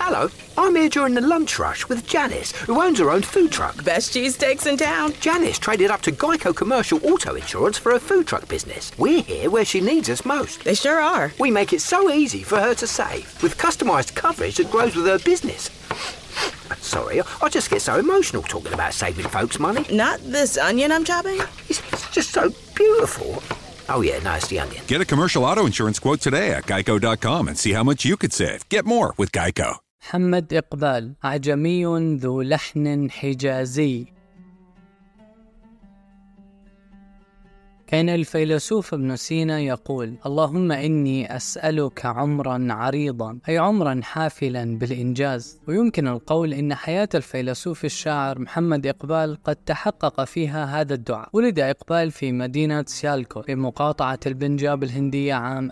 Hello, I'm here during the lunch rush with Janice, who owns her own food truck. Best cheesesteaks in town. Janice traded up to Geico Commercial Auto Insurance for her food truck business. We're here where she needs us most. They sure are. We make it so easy for her to save, with customised coverage that grows with her business. Sorry, I just get so emotional talking about saving folks money. Not this onion I'm chopping? It's just so beautiful. Oh yeah, no, it's the onion. Get a commercial auto insurance quote today at geico.com and see how much you could save. Get more with Geico. محمد إقبال أعجمي ذو لحن حجازي. كان الفيلسوف ابن سينا يقول: اللهم إني أسألك عمرا عريضا، أي عمرا حافلا بالإنجاز. ويمكن القول إن حياة الفيلسوف الشاعر محمد إقبال قد تحقق فيها هذا الدعاء. ولد إقبال في مدينة سيالكوت في مقاطعة البنجاب الهندية عام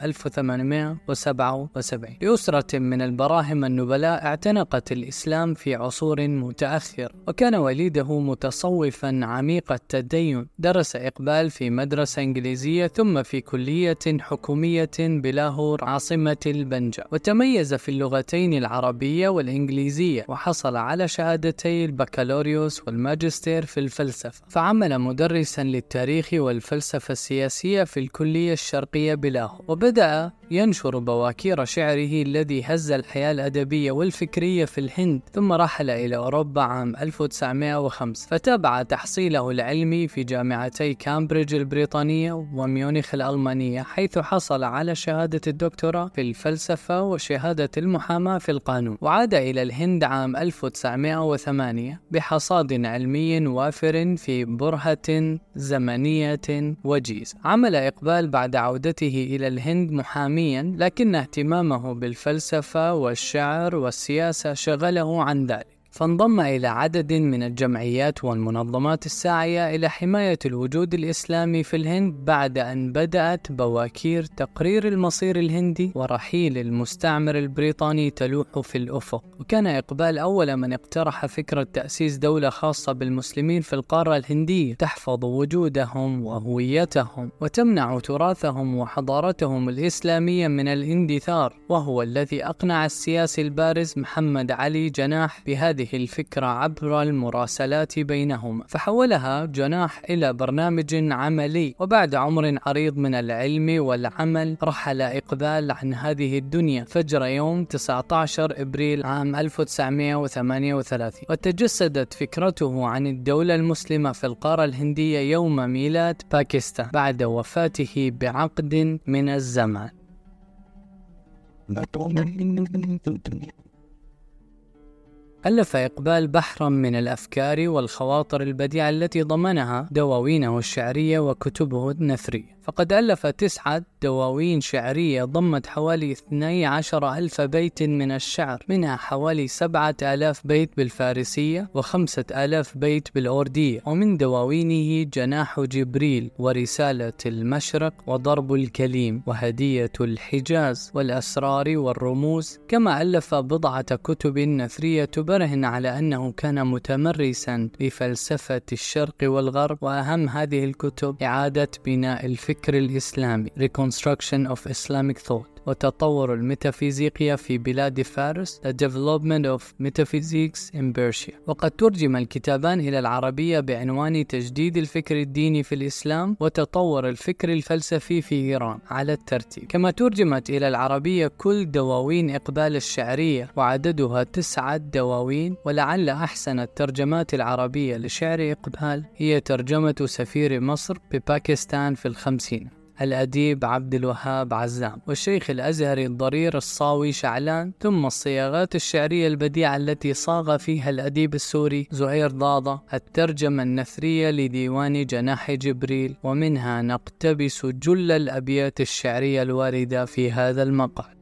1877 لأسرة من البراهم النبلاء اعتنقت الإسلام في عصور متأخرة. وكان والده متصوفا عميق التدين. درس إقبال في مدرسة إنجليزية ثم في كلية حكومية بلاهور عاصمة البنجاب، وتميز في اللغتين العربية والإنجليزية، وحصل على شهادتي البكالوريوس والماجستير في الفلسفة. فعمل مدرسا للتاريخ والفلسفة السياسية في الكلية الشرقية بلاهور، وبدأ ينشر بواكير شعره الذي هز الحياة الأدبية والفكرية في الهند، ثم رحل إلى أوروبا عام 1905 فتابع تحصيله العلمي في جامعتي كامبريدج البريطانية وميونخ الألمانية، حيث حصل على شهادة الدكتوراه في الفلسفة وشهادة المحاماة في القانون. وعاد إلى الهند عام 1908 بحصاد علمي وافر في برهة زمنية وجيزة. عمل إقبال بعد عودته إلى الهند محاميا، لكن اهتمامه بالفلسفة والشعر والسياسة شغله عن ذلك، فانضم إلى عدد من الجمعيات والمنظمات الساعية إلى حماية الوجود الإسلامي في الهند، بعد أن بدأت بواكير تقرير المصير الهندي ورحيل المستعمر البريطاني تلوح في الأفق. وكان إقبال أول من اقترح فكرة تأسيس دولة خاصة بالمسلمين في القارة الهندية، تحفظ وجودهم وهويتهم وتمنع تراثهم وحضارتهم الإسلامية من الاندثار، وهو الذي أقنع السياسي البارز محمد علي جناح بهذه الفكرة عبر المراسلات بينهما، فحولها جناح إلى برنامج عملي. وبعد عمر عريض من العلم والعمل رحل إقبال عن هذه الدنيا فجر يوم 19 إبريل عام 1938، وتجسدت فكرته عن الدولة المسلمة في القارة الهندية يوم ميلاد باكستان بعد وفاته بعقد من الزمان. ألف إقبال بحرا من الأفكار والخواطر البديعة التي ضمنها دواوينه الشعرية وكتبه النثرية، فقد ألف 9 دواوين شعرية ضمت حوالي 12,000 بيت من الشعر، منها حوالي 7,000 بيت بالفارسية و5,000 بيت بالأوردية. ومن دواوينه جناح جبريل ورسالة المشرق وضرب الكليم وهدية الحجاز والأسرار والرموز، كما ألف بضعة كتب نثرية تبرهن على أنه كان متمرسا في فلسفة الشرق والغرب. وأهم هذه الكتب إعادة بناء الفكر الإسلامي Reconstruction of Islamic Thought وتطور الميتافيزيقيا في بلاد فارس The Development of Metaphysics in Persia. وقد ترجم الكتابان إلى العربية بعنوان تجديد الفكر الديني في الإسلام وتطور الفكر الفلسفي في إيران على الترتيب. كما ترجمت إلى العربية كل دواوين إقبال الشعرية وعددها 9 دواوين. ولعل أحسن الترجمات العربية لشعر إقبال هي ترجمة سفير مصر بباكستان في الخمسين الأديب عبد الوهاب عزام، والشيخ الأزهري الضرير الصاوي شعلان، ثم الصياغات الشعرية البديعة التي صاغ فيها الأديب السوري زهير ضاضة، الترجمة النثرية لديوان جناح جبريل، ومنها نقتبس جل الأبيات الشعرية الواردة في هذا المقال.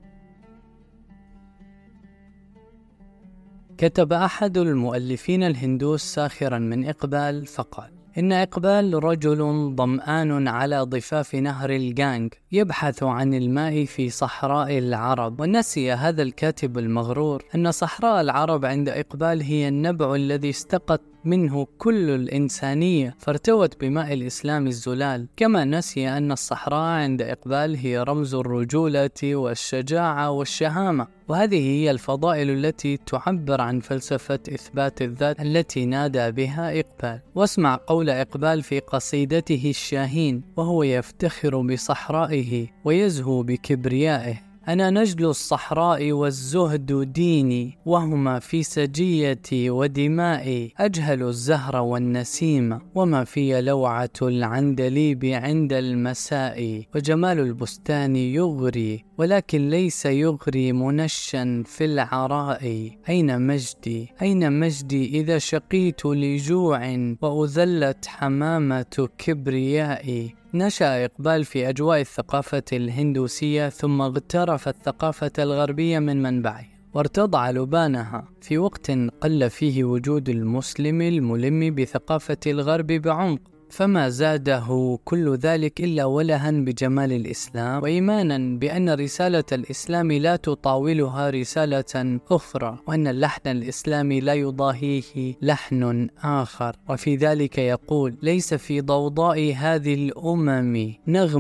كتب أحد المؤلفين الهندوس ساخرا من إقبال فقال: إن إقبال رجل ظمآن على ضفاف نهر الجانج، يبحث عن الماء في صحراء العرب، ونسي هذا الكاتب المغرور أن صحراء العرب عند إقبال هي النبع الذي استقت منه كل الإنسانية فارتوت بماء الإسلام الزلال، كما نسي أن الصحراء عند إقبال هي رمز الرجولة والشجاعة والشهامة، وهذه هي الفضائل التي تعبر عن فلسفة إثبات الذات التي نادى بها إقبال. واسمع قول إقبال في قصيدته الشاهين وهو يفتخر بصحرائه ويزهو بكبريائه: أنا نجل الصحراء والزهد ديني، وهما في سجيتي ودمائي، أجهل الزهر والنسيم، وما في لوعة العندليب عند المساء، وجمال البستان يغري ولكن ليس يغري منشا في العراء، أين مجدي أين مجدي إذا شقيت لجوع وأذلت حمامة كبريائي. نشأ إقبال في أجواء الثقافة الهندوسية ثم اغترف الثقافة الغربية من منبعه وارتضع لبانها في وقت قل فيه وجود المسلم الملم بثقافة الغرب بعمق، فما زاده كل ذلك إلا ولها بجمال الإسلام وإيمانا بأن رسالة الإسلام لا تطاولها رسالة أخرى، وأن اللحن الإسلامي لا يضاهيه لحن آخر. وفي ذلك يقول: ليس في ضوضاء هذه الأمم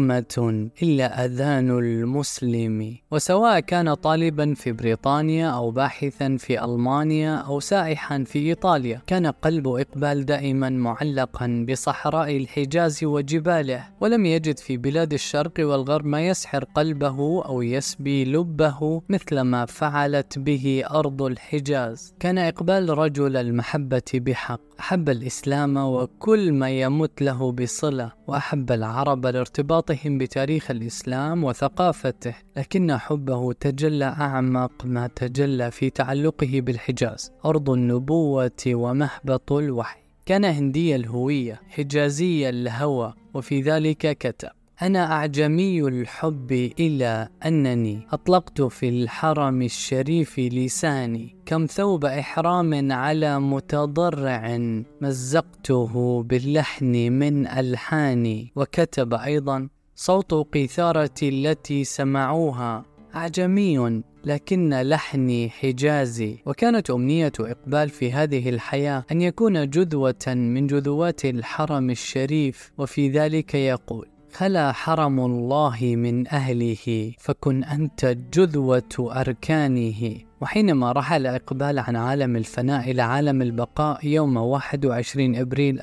نغمة إلا أذان المسلم. وسواء كان طالبا في بريطانيا أو باحثا في ألمانيا أو سائحا في إيطاليا، كان قلب إقبال دائما معلقا بصحراء الحجاز وجباله، ولم يجد في بلاد الشرق والغرب ما يسحر قلبه أو يسبي لبه مثل ما فعلت به أرض الحجاز. كان إقبال رجل المحبة بحق، أحب الإسلام وكل ما يمت له بصلة، وأحب العرب لارتباطهم بتاريخ الإسلام وثقافته، لكن حبه تجلى أعمق ما تجلى في تعلقه بالحجاز، أرض النبوة ومهبط الوحي. كان هندي الهوية حجازي الهوى، وفي ذلك كتب: أنا أعجمي الحب إلى أنني أطلقت في الحرم الشريف لساني، كم ثوب إحرام على متضرع مزقته باللحن من ألحاني. وكتب أيضا: صوت قيثارتي التي سمعوها أعجمي لكن لحني حجازي. وكانت أمنية إقبال في هذه الحياة أن يكون جذوة من جذوات الحرم الشريف، وفي ذلك يقول: خلا حرم الله من أهله فكن أنت جذوة أركانه. وحينما رحل إقبال عن عالم الفناء إلى عالم البقاء يوم 21 أبريل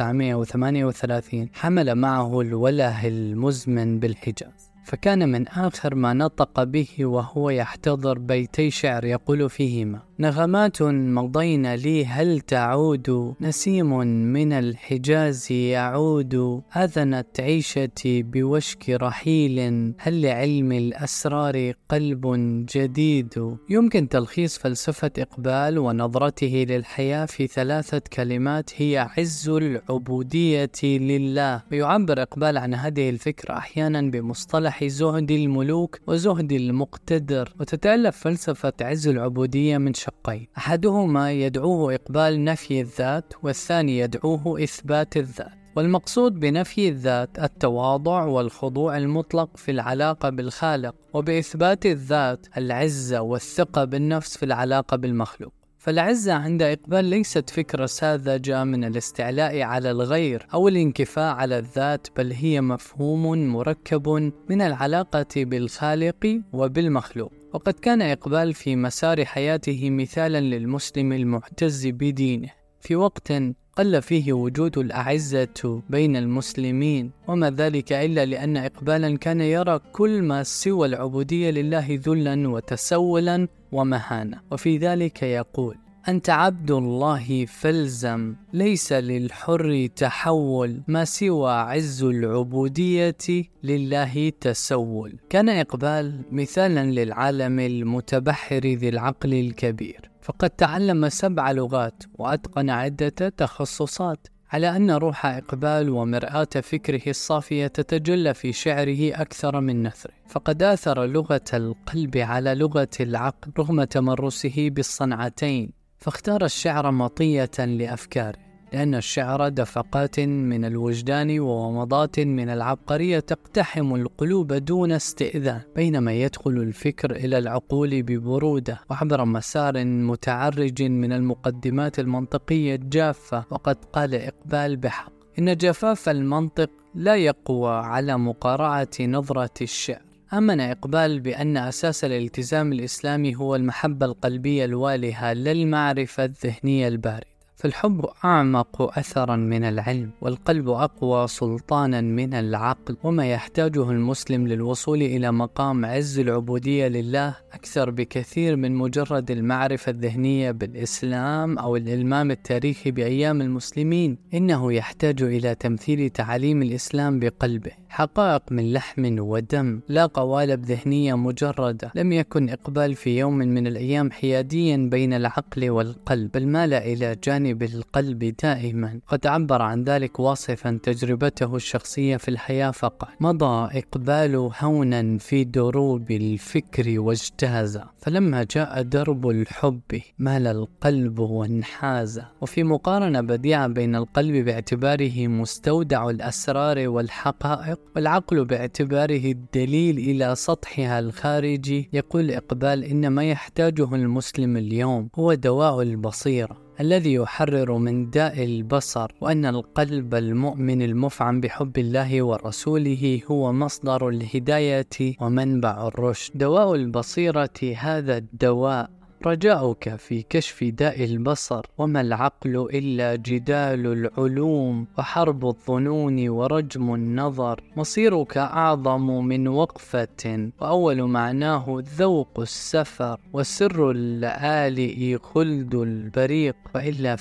1938، حمل معه الوله المزمن بالحجاز، فكان من آخر ما نطق به وهو يحتضر بيتي شعر يقول فيهما: نغمات مضين لي هل تعود، نسيم من الحجاز يعود، أذنت عيشتي بوشك رحيل، هل لعلم الأسرار قلب جديد. يمكن تلخيص فلسفة إقبال ونظرته للحياة في 3 كلمات هي عز العبودية لله. ويعبر إقبال عن هذه الفكرة أحيانا بمصطلح زهد الملوك وزهد المقتدر، وتتألف فلسفة عز العبودية من شقين: أحدهما يدعوه إقبال نفي الذات، والثاني يدعوه إثبات الذات. والمقصود بنفي الذات التواضع والخضوع المطلق في العلاقة بالخالق، وبإثبات الذات العزة والثقة بالنفس في العلاقة بالمخلوق. فالعزة عند إقبال ليست فكرة ساذجة من الاستعلاء على الغير أو الانكفاء على الذات، بل هي مفهوم مركب من العلاقة بالخالق وبالمخلوق. وقد كان إقبال في مسار حياته مثالا للمسلم المعتز بدينه في وقت قل فيه وجود الأعزة بين المسلمين، وما ذلك إلا لأن إقبالا كان يرى كل ما سوى العبودية لله ذلا وتسولا ومهانة. وفي ذلك يقول: أنت عبد الله فالزم، ليس للحر تحول، ما سوى عز العبودية لله تسول. كان إقبال مثالا للعالم المتبحر ذي العقل الكبير، فقد تعلم 7 لغات وأتقن عدة تخصصات، على أن روح إقبال ومرآة فكره الصافية تتجلى في شعره أكثر من نثره، فقد آثر لغة القلب على لغة العقل رغم تمرسه بالصنعتين، فاختار الشعر مطية لأفكاره. لأن الشعر دفقات من الوجدان وومضات من العبقرية تقتحم القلوب دون استئذان، بينما يدخل الفكر إلى العقول ببرودة وعبر مسار متعرج من المقدمات المنطقية الجافة. وقد قال إقبال بحق: إن جفاف المنطق لا يقوى على مقارعة نظرة الشعر. آمن إقبال بأن أساس الالتزام الإسلامي هو المحبة القلبية الوالهة لا المعرفة الذهنية الباردة، فالحب أعمق أثرا من العلم، والقلب أقوى سلطانا من العقل، وما يحتاجه المسلم للوصول إلى مقام عز العبودية لله أكثر بكثير من مجرد المعرفة الذهنية بالإسلام أو الإلمام التاريخي بأيام المسلمين. إنه يحتاج إلى تمثيل تعاليم الإسلام بقلبه، حقائق من لحم ودم، لا قوالب ذهنية مجردة. لم يكن إقبال في يوم من الأيام حياديا بين العقل والقلب، بل مال إلى جانب بالقلب دائما. قد عبر عن ذلك واصفا تجربته الشخصية في الحياة فقال: مضى إقبال هونا في دروب الفكر واجتاز، فلما جاء درب الحب مال القلب وانحاز. وفي مقارنة بديعة بين القلب باعتباره مستودع الأسرار والحقائق، والعقل باعتباره الدليل إلى سطحها الخارجي، يقول إقبال: إن ما يحتاجه المسلم اليوم هو دواء البصيرة الذي يحرر من داء البصر، وأن القلب المؤمن المفعم بحب الله ورسوله هو مصدر الهداية ومنبع الرشد. دواء البصيرة هذا الدواء رجاؤك في كشف داء البصر، وما العقل إلا جدال العلوم وحرب الظنون ورجم النظر. مصيرك أعظم من وقفة، وأول معناه ذوق السفر، وسر اللآلئ خلد البريق، وإلا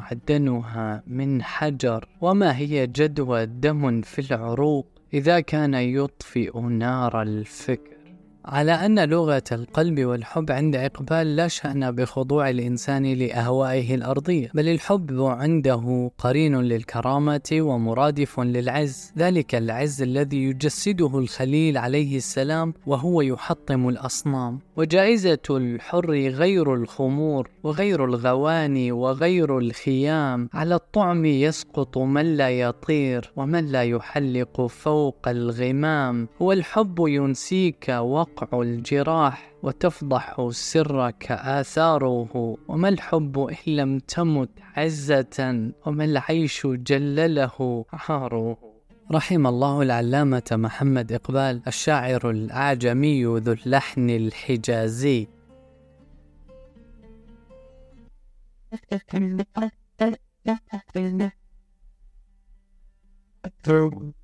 فمعدنها من حجر. وما هي جدوى دم في العروق إذا كان يطفئ نار الفكر. على أن لغة القلب والحب عند إقبال لا شأن بخضوع الإنسان لأهوائه الأرضية، بل الحب عنده قرين للكرامة ومرادف للعز، ذلك العز الذي يجسده الخليل عليه السلام وهو يحطم الأصنام. وجائزة الحر غير الخمور وغير الغواني وغير الخيام، على الطعم يسقط من لا يطير ومن لا يحلق فوق الغمام. والحب ينسيك وقع الجراح وتفضح سرك آثاره، وما الحب إن لم تمت عزة، وما العيش جلله عاره. رحم الله العلامة محمد إقبال، الشاعر الأعجمي ذو اللحن الحجازي. Through